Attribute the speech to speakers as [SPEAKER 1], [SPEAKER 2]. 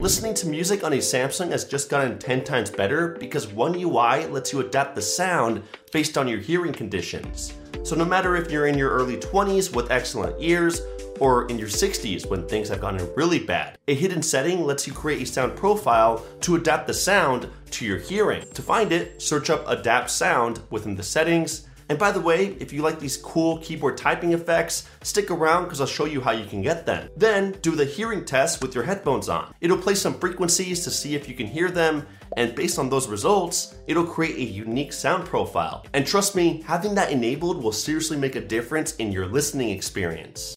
[SPEAKER 1] Listening to music on a Samsung has just gotten 10 times better because One UI lets you adapt the sound based on your hearing conditions. So no matter if you're in your early 20s with excellent ears, or in your 60s when things have gotten really bad, a hidden setting lets you create a sound profile to adapt the sound to your hearing. To find it, search up Adapt Sound within the settings. And by the way, if you like these cool keyboard typing effects, stick around because I'll show you how you can get them. Then do the hearing test with your headphones on. It'll play some frequencies to see if you can hear them, and based on those results, it'll create a unique sound profile. And trust me, having that enabled will seriously make a difference in your listening experience.